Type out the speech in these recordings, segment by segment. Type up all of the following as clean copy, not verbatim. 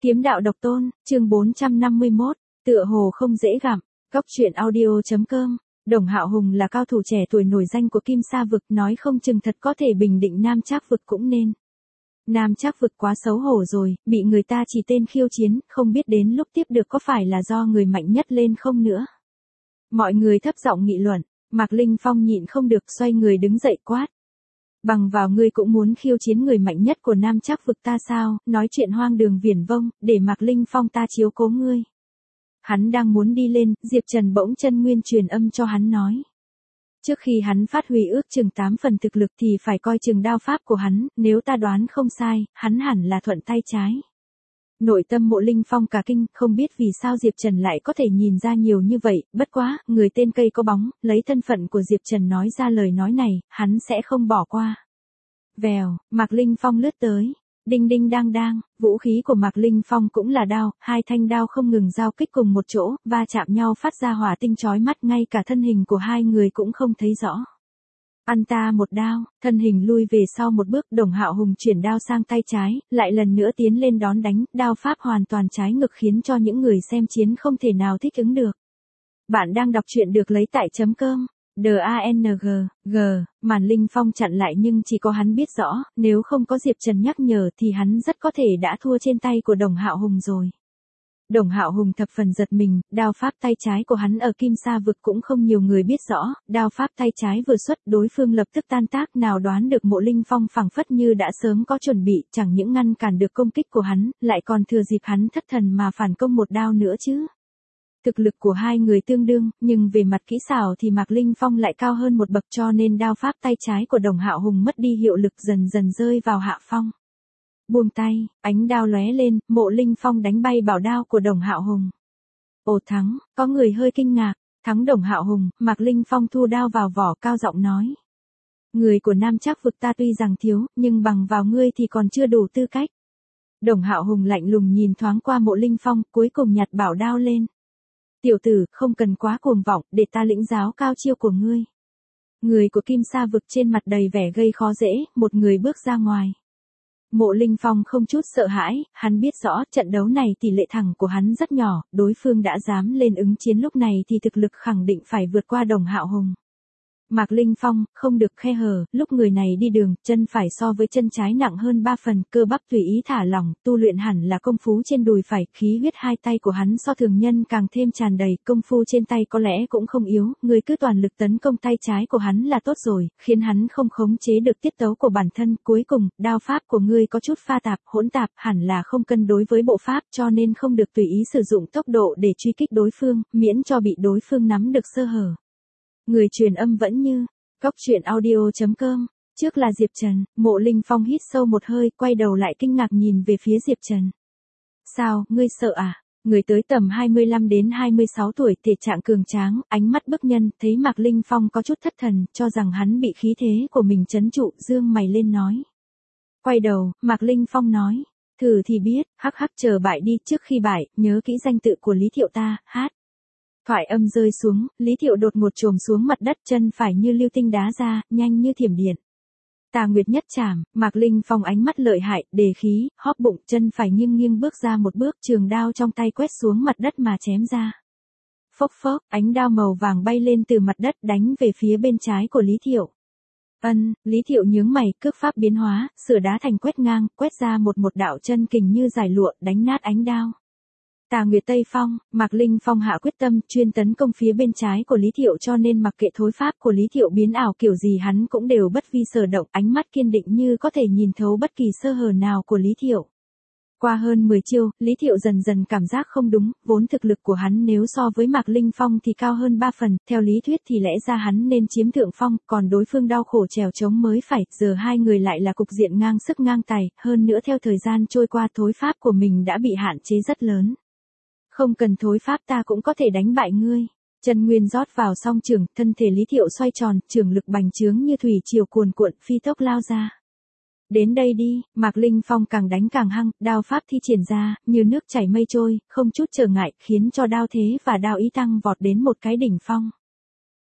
Kiếm đạo độc tôn, chương 451, tựa hồ không dễ gặm. Góc truyện audio.com. Đồng Hạo Hùng là cao thủ trẻ tuổi nổi danh của Kim Sa vực, nói không chừng thật có thể bình định Nam Trác vực cũng nên. Nam Trác vực quá xấu hổ rồi, bị người ta chỉ tên khiêu chiến, không biết đến lúc tiếp được có phải là do người mạnh nhất lên không nữa. Mọi người thấp giọng nghị luận, Mạc Linh Phong nhịn không được xoay người đứng dậy quát. Bằng vào ngươi cũng muốn khiêu chiến người mạnh nhất của Nam Trác vực ta sao, nói chuyện hoang đường viển vông, để Mạc Linh Phong ta chiếu cố ngươi. Hắn đang muốn đi lên, Diệp Trần bỗng chân nguyên truyền âm cho hắn nói. Trước khi hắn phát huy ước chừng 8 phần thực lực thì phải coi chừng đao pháp của hắn, nếu ta đoán không sai, hắn hẳn là thuận tay trái. Nội tâm Mộ Linh Phong cả kinh, không biết vì sao Diệp Trần lại có thể nhìn ra nhiều như vậy, bất quá, người tên cây có bóng, lấy thân phận của Diệp Trần nói ra lời nói này, hắn sẽ không bỏ qua. Vèo, Mạc Linh Phong lướt tới. Đinh đinh đang đang, vũ khí của Mạc Linh Phong cũng là đao, hai thanh đao không ngừng giao kích cùng một chỗ, va chạm nhau phát ra hỏa tinh chói mắt, ngay cả thân hình của hai người cũng không thấy rõ. Ăn ta một đao, thân hình lui về sau một bước, Đồng Hạo Hùng chuyển đao sang tay trái, lại lần nữa tiến lên đón đánh, đao pháp hoàn toàn trái ngược khiến cho những người xem chiến không thể nào thích ứng được. Bạn đang đọc truyện được lấy tại .com. DANG, Màn Linh Phong chặn lại nhưng chỉ có hắn biết rõ, nếu không có Diệp Trần nhắc nhở thì hắn rất có thể đã thua trên tay của Đồng Hạo Hùng rồi. Đồng Hạo Hùng thập phần giật mình, đao pháp tay trái của hắn ở Kim Sa vực cũng không nhiều người biết rõ, đao pháp tay trái vừa xuất đối phương lập tức tan tác, nào đoán được Mộ Linh Phong phảng phất như đã sớm có chuẩn bị, chẳng những ngăn cản được công kích của hắn, lại còn thừa dịp hắn thất thần mà phản công một đao nữa chứ. Thực lực của hai người tương đương, nhưng về mặt kỹ xảo thì Mạc Linh Phong lại cao hơn một bậc, cho nên đao pháp tay trái của Đồng Hạo Hùng mất đi hiệu lực, dần dần rơi vào hạ phong. Buông tay, ánh đao lóe lên, Mộ Linh Phong đánh bay bảo đao của Đồng Hạo Hùng. Ồ thắng, có người hơi kinh ngạc, thắng Đồng Hạo Hùng, Mạc Linh Phong thu đao vào vỏ cao giọng nói. Người của Nam Trác vực ta tuy rằng thiếu, nhưng bằng vào ngươi thì còn chưa đủ tư cách. Đồng Hạo Hùng lạnh lùng nhìn thoáng qua Mộ Linh Phong, cuối cùng nhặt bảo đao lên. Tiểu tử, không cần quá cuồng vọng, để ta lĩnh giáo cao chiêu của ngươi. Người của Kim Sa vực trên mặt đầy vẻ gây khó dễ, một người bước ra ngoài. Mộ Linh Phong không chút sợ hãi, hắn biết rõ trận đấu này tỷ lệ thắng của hắn rất nhỏ, đối phương đã dám lên ứng chiến lúc này thì thực lực khẳng định phải vượt qua Đồng Hạo Hùng. Mạc Linh Phong, không được khe hở, lúc người này đi đường, chân phải so với chân trái nặng hơn 3 phần, cơ bắp tùy ý thả lỏng, tu luyện hẳn là công phu trên đùi phải, khí huyết hai tay của hắn so thường nhân càng thêm tràn đầy, công phu trên tay có lẽ cũng không yếu, người cứ toàn lực tấn công tay trái của hắn là tốt rồi, khiến hắn không khống chế được tiết tấu của bản thân, cuối cùng, đao pháp của ngươi có chút pha tạp, hỗn tạp, hẳn là không cân đối với bộ pháp, cho nên không được tùy ý sử dụng tốc độ để truy kích đối phương, miễn cho bị đối phương nắm được sơ hở. Người truyền âm vẫn như, góc truyện audio.com, trước là Diệp Trần, Mộ Linh Phong hít sâu một hơi, quay đầu lại kinh ngạc nhìn về phía Diệp Trần. Sao, ngươi sợ à? Người tới tầm 25 đến 26 tuổi, thể trạng cường tráng, ánh mắt bức nhân, thấy Mạc Linh Phong có chút thất thần, cho rằng hắn bị khí thế của mình trấn trụ, dương mày lên nói. Quay đầu, Mạc Linh Phong nói, thử thì biết, hắc hắc chờ bại đi, trước khi bại, nhớ kỹ danh tự của Lý Thiệu ta, hát. Thoại âm rơi xuống, Lý Thiệu đột ngột chồm xuống mặt đất, chân phải như lưu tinh đá ra, nhanh như thiểm điện. Tà Nguyệt nhất chảm, Mạc Linh Phong ánh mắt lợi hại, đề khí, hóp bụng, chân phải nghiêng nghiêng bước ra một bước, trường đao trong tay quét xuống mặt đất mà chém ra. Phốc phốc, ánh đao màu vàng bay lên từ mặt đất đánh về phía bên trái của Lý Thiệu. Lý Thiệu nhướng mày, cước pháp biến hóa, sửa đá thành quét ngang, quét ra một đạo chân kình như giải lụa, đánh nát ánh đao. Tà Nguyệt Tây Phong, Mạc Linh Phong hạ quyết tâm chuyên tấn công phía bên trái của Lý Thiệu, cho nên mặc kệ thối pháp của Lý Thiệu biến ảo kiểu gì hắn cũng đều bất vi sở động, ánh mắt kiên định như có thể nhìn thấu bất kỳ sơ hở nào của Lý Thiệu. Qua hơn 10 chiêu, Lý Thiệu dần dần cảm giác không đúng, vốn thực lực của hắn nếu so với Mạc Linh Phong thì cao hơn 3 phần, theo lý thuyết thì lẽ ra hắn nên chiếm thượng phong, còn đối phương đau khổ trèo trống mới phải, giờ hai người lại là cục diện ngang sức ngang tài, hơn nữa theo thời gian trôi qua thối pháp của mình đã bị hạn chế rất lớn. Không cần thối pháp ta cũng có thể đánh bại ngươi. Chân nguyên rót vào song trường, thân thể Lý Thiệu xoay tròn, trường lực bành trướng như thủy triều cuồn cuộn, phi tốc lao ra. Đến đây đi, Mạc Linh Phong càng đánh càng hăng, đao pháp thi triển ra, như nước chảy mây trôi, không chút trở ngại, khiến cho đao thế và đao ý tăng vọt đến một cái đỉnh phong.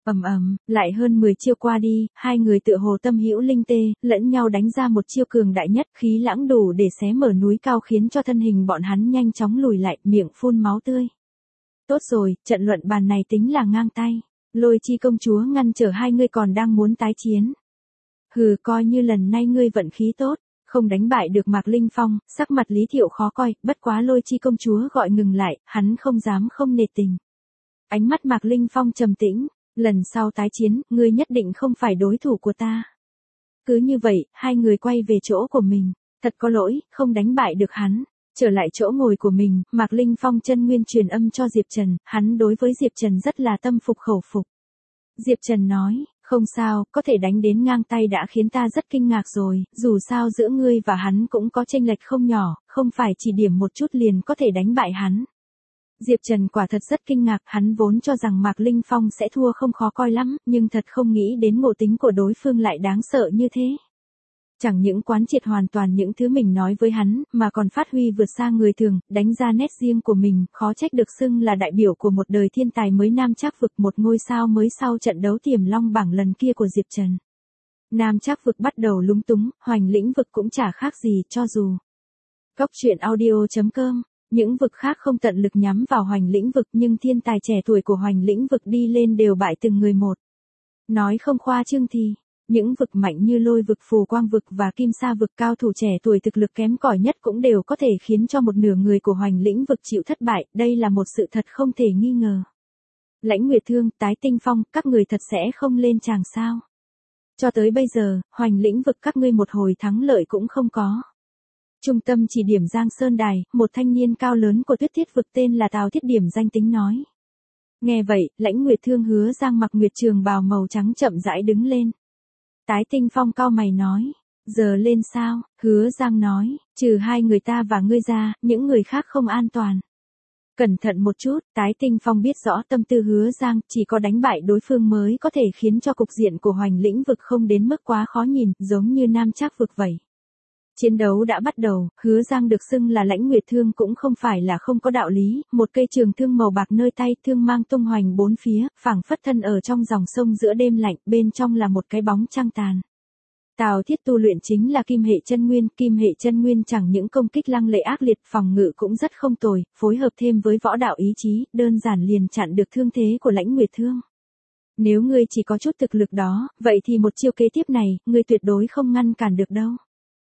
Lại hơn 10 chiêu qua đi, hai người tựa hồ tâm hữu linh tê, lẫn nhau đánh ra một chiêu cường đại nhất, khí lãng đủ để xé mở núi cao khiến cho thân hình bọn hắn nhanh chóng lùi lại, miệng phun máu tươi. Tốt rồi, trận luận bàn này tính là ngang tay. Lôi Chi công chúa ngăn trở hai ngươi còn đang muốn tái chiến. Hừ, coi như lần này ngươi vận khí tốt, không đánh bại được Mạc Linh Phong, sắc mặt Lý Thiệu khó coi, bất quá Lôi Chi công chúa gọi ngừng lại, hắn không dám không nể tình. Ánh mắt Mạc Linh Phong trầm tĩnh, lần sau tái chiến, ngươi nhất định không phải đối thủ của ta. Cứ như vậy, hai người quay về chỗ của mình, thật có lỗi, không đánh bại được hắn. Trở lại chỗ ngồi của mình, Mạc Linh Phong chân nguyên truyền âm cho Diệp Trần, hắn đối với Diệp Trần rất là tâm phục khẩu phục. Diệp Trần nói, không sao, có thể đánh đến ngang tay đã khiến ta rất kinh ngạc rồi, dù sao giữa ngươi và hắn cũng có chênh lệch không nhỏ, không phải chỉ điểm một chút liền có thể đánh bại hắn. Diệp Trần quả thật rất kinh ngạc, hắn vốn cho rằng Mạc Linh Phong sẽ thua không khó coi lắm, nhưng thật không nghĩ đến ngộ tính của đối phương lại đáng sợ như thế. Chẳng những quán triệt hoàn toàn những thứ mình nói với hắn, mà còn phát huy vượt xa người thường, đánh ra nét riêng của mình, khó trách được xưng là đại biểu của một đời thiên tài mới Nam Trác Vực, một ngôi sao mới sau trận đấu Tiềm Long bảng lần kia của Diệp Trần. Nam Trác Vực bắt đầu lúng túng, Hoành Lĩnh Vực cũng chả khác gì, cho dù. Góc truyện audio.com, những vực khác không tận lực nhắm vào Hoành Lĩnh Vực nhưng thiên tài trẻ tuổi của Hoành Lĩnh Vực đi lên đều bại từng người một. Nói không khoa trương thì những vực mạnh như Lôi Vực, Phù Quang Vực và Kim Sa Vực, cao thủ trẻ tuổi thực lực kém cỏi nhất cũng đều có thể khiến cho một nửa người của Hoành Lĩnh Vực chịu thất bại, đây là một sự thật không thể nghi ngờ. Lãnh Nguyệt Thương, Tái Tinh Phong, các người thật sẽ không lên tràng sao? Cho tới bây giờ, Hoành Lĩnh Vực các ngươi một hồi thắng lợi cũng không có. Trung tâm chỉ điểm Giang Sơn Đài, một thanh niên cao lớn của Tuyết Thiết Vực tên là Tào Thiết Điểm danh tính nói. Nghe vậy, Lãnh Nguyệt Thương Hứa Giang mặc nguyệt trường bào màu trắng chậm rãi đứng lên. Tái Tinh Phong cau mày nói, giờ lên sao? Hứa Giang nói, trừ hai người ta và ngươi ra, những người khác không an toàn. Cẩn thận một chút, Tái Tinh Phong biết rõ tâm tư Hứa Giang, chỉ có đánh bại đối phương mới có thể khiến cho cục diện của Hoành Lĩnh Vực không đến mức quá khó nhìn, giống như Nam Trác Vực vậy. Chiến đấu đã bắt đầu, Hứa Giang được xưng là Lãnh Nguyệt Thương cũng không phải là không có đạo lý, một cây trường thương màu bạc nơi tay, thương mang tung hoành bốn phía, phảng phất thân ở trong dòng sông giữa đêm lạnh, bên trong là một cái bóng trăng tàn. Tào Thiết tu luyện chính là Kim hệ chân nguyên chẳng những công kích lăng lệ ác liệt, phòng ngự cũng rất không tồi, phối hợp thêm với võ đạo ý chí, đơn giản liền chặn được thương thế của Lãnh Nguyệt Thương. Nếu ngươi chỉ có chút thực lực đó, vậy thì một chiêu kế tiếp này, ngươi tuyệt đối không ngăn cản được đâu.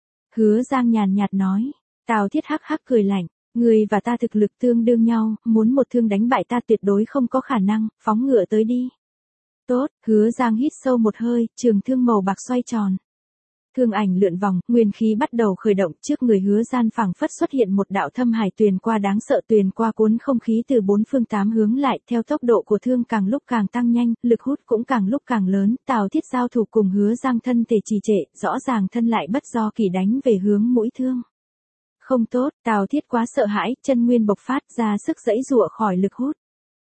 Hứa Giang nhàn nhạt nói, Tào Thiết hắc hắc cười lạnh, ngươi và ta thực lực tương đương nhau, muốn một thương đánh bại ta tuyệt đối không có khả năng, phóng ngựa tới đi. Tốt, Hứa Giang hít sâu một hơi, trường thương màu bạc xoay tròn. Thương ảnh lượn vòng, nguyên khí bắt đầu khởi động, trước người Hứa Giang phảng phất xuất hiện một đạo thâm hải tuyền qua đáng sợ, tuyền qua cuốn không khí từ bốn phương tám hướng lại, theo tốc độ của thương càng lúc càng tăng nhanh, lực hút cũng càng lúc càng lớn, Tào Thiết giao thủ cùng Hứa Giang thân thể trì trệ, rõ ràng thân lại bất do kỳ đánh về hướng mũi thương. Không tốt, Tào Thiết quá sợ hãi, chân nguyên bộc phát ra sức giãy giụa khỏi lực hút.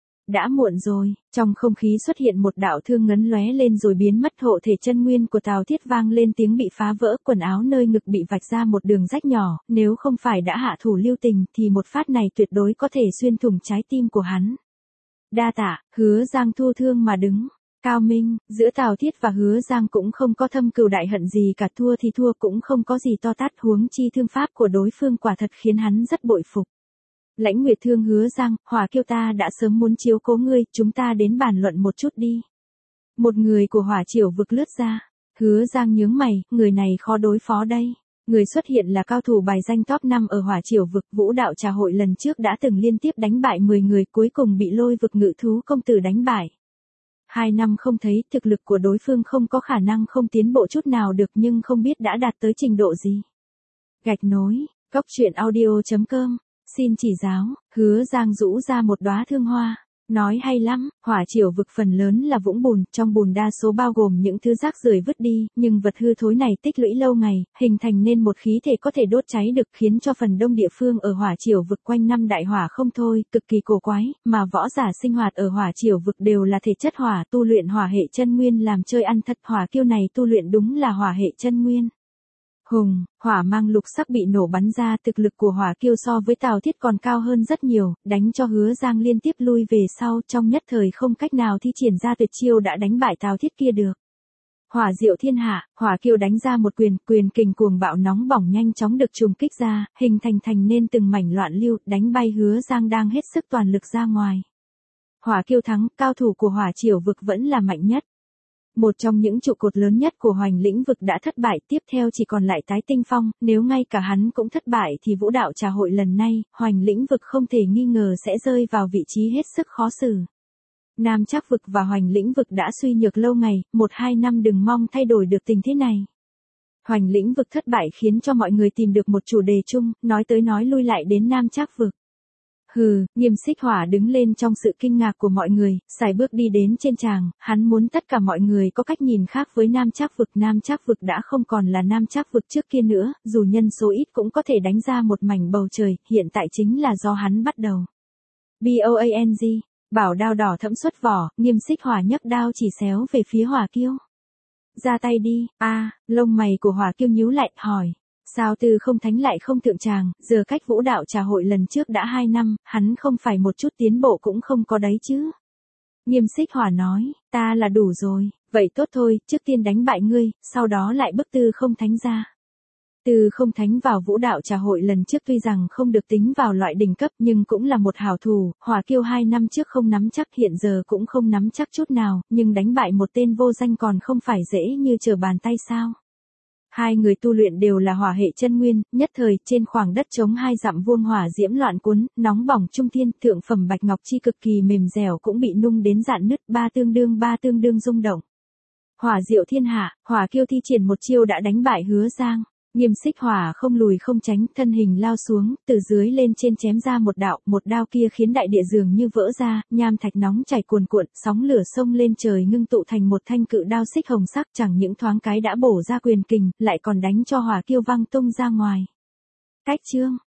Đã muộn rồi, trong không khí xuất hiện một đạo thương ngấn lóe lên rồi biến mất, hộ thể chân nguyên của Tào Thiết vang lên tiếng bị phá vỡ, quần áo nơi ngực bị vạch ra một đường rách nhỏ, nếu không phải đã hạ thủ lưu tình thì một phát này tuyệt đối có thể xuyên thủng trái tim của hắn. Đa tạ, Hứa Giang thu thương mà đứng. Cao minh, giữa Tào Thiết và Hứa Giang cũng không có thâm cừu đại hận gì cả, thua thì thua cũng không có gì to tát, huống chi thương pháp của đối phương quả thật khiến hắn rất bội phục. Lãnh Nguyệt Thương Hứa Giang, Hỏa Kiêu ta đã sớm muốn chiếu cố ngươi, chúng ta đến bàn luận một chút đi. Một người của Hỏa Triều Vực lướt ra, Hứa Giang nhướng mày, người này khó đối phó đây. Người xuất hiện là cao thủ bài danh top 5 ở Hỏa Triều Vực, Vũ Đạo Trà Hội lần trước đã từng liên tiếp đánh bại 10 người, cuối cùng bị Lôi Vực Ngự Thú công tử đánh bại. 2 năm không thấy, thực lực của đối phương không có khả năng không tiến bộ chút nào được, nhưng không biết đã đạt tới trình độ gì. Gạch nối, góc truyện audio.com. Xin chỉ giáo, Hứa Giang rũ ra một đóa thương hoa, nói hay lắm, Hỏa Triều Vực phần lớn là vũng bùn, trong bùn đa số bao gồm những thứ rác rưởi vứt đi, nhưng vật hư thối này tích lũy lâu ngày, hình thành nên một khí thể có thể đốt cháy được, khiến cho phần đông địa phương ở Hỏa Triều Vực quanh năm đại hỏa không thôi, cực kỳ cổ quái, mà võ giả sinh hoạt ở Hỏa Triều Vực đều là thể chất hỏa, tu luyện hỏa hệ chân nguyên làm chơi ăn thật, Hỏa Kiêu này tu luyện đúng là hỏa hệ chân nguyên. Hùng, hỏa mang lục sắc bị nổ bắn ra, thực lực của Hỏa Kiêu so với Tào Thiết còn cao hơn rất nhiều, đánh cho Hứa Giang liên tiếp lui về sau, trong nhất thời không cách nào thi triển ra tuyệt chiêu đã đánh bại Tào Thiết kia được. Hỏa diệu thiên hạ, Hỏa Kiêu đánh ra một quyền kình cuồng bạo nóng bỏng nhanh chóng được trùng kích ra, hình thành nên từng mảnh loạn lưu, đánh bay Hứa Giang đang hết sức toàn lực ra ngoài. Hỏa Kiêu thắng, cao thủ của Hỏa Triều vực vẫn là mạnh nhất. Một trong những trụ cột lớn nhất của Hoành lĩnh vực đã thất bại, tiếp theo chỉ còn lại Tái Tinh Phong, nếu ngay cả hắn cũng thất bại thì vũ đạo trà hội lần này, Hoành lĩnh vực không thể nghi ngờ sẽ rơi vào vị trí hết sức khó xử. Nam Trác vực và Hoành lĩnh vực đã suy nhược lâu ngày, 1-2 năm đừng mong thay đổi được tình thế này. Hoành lĩnh vực thất bại khiến cho mọi người tìm được một chủ đề chung, nói tới nói lui lại đến Nam Trác vực. Hừ, Nghiêm Xích Hỏa đứng lên trong sự kinh ngạc của mọi người, sải bước đi đến trên tràng, hắn muốn tất cả mọi người có cách nhìn khác với Nam Trác vực. Nam Trác vực đã không còn là Nam Trác vực trước kia nữa, dù nhân số ít cũng có thể đánh ra một mảnh bầu trời, hiện tại chính là do hắn bắt đầu. BOANG, bảo đao đỏ thẫm xuất vỏ, Nghiêm Xích Hỏa nhấc đao chỉ xéo về phía Hỏa Kiêu. Ra tay đi, lông mày của Hỏa Kiêu nhíu lại, hỏi. Sao Tư Không Thánh lại không thượng tràng, giờ cách vũ đạo trà hội lần trước đã 2 năm, hắn không phải một chút tiến bộ cũng không có đấy chứ. Nghiêm Xích Hỏa nói, ta là đủ rồi, vậy tốt thôi, trước tiên đánh bại ngươi, sau đó lại bức Tư Không Thánh ra. Tư Không Thánh vào vũ đạo trà hội lần trước tuy rằng không được tính vào loại đỉnh cấp nhưng cũng là một hảo thủ, Hỏa Kiêu 2 năm trước không nắm chắc, hiện giờ cũng không nắm chắc chút nào, nhưng đánh bại một tên vô danh còn không phải dễ như trở bàn tay sao. Hai người tu luyện đều là hỏa hệ chân nguyên, nhất thời trên khoảng đất trống 2 dặm vuông hỏa diễm loạn cuốn, nóng bỏng trung thiên, thượng phẩm bạch ngọc chi cực kỳ mềm dẻo cũng bị nung đến rạn nứt, ba tương đương rung động. Hỏa diệu thiên hạ, Hỏa Kiêu thi triển một chiêu đã đánh bại Hứa Giang. Nghiêm Xích Hỏa không lùi không tránh, thân hình lao xuống, từ dưới lên trên chém ra một đạo, một đao kia khiến đại địa dường như vỡ ra, nham thạch nóng chảy cuồn cuộn, sóng lửa sông lên trời ngưng tụ thành một thanh cự đao xích hồng sắc, chẳng những thoáng cái đã bổ ra quyền kình, lại còn đánh cho Hỏa Kiêu văng tung ra ngoài. Cách chương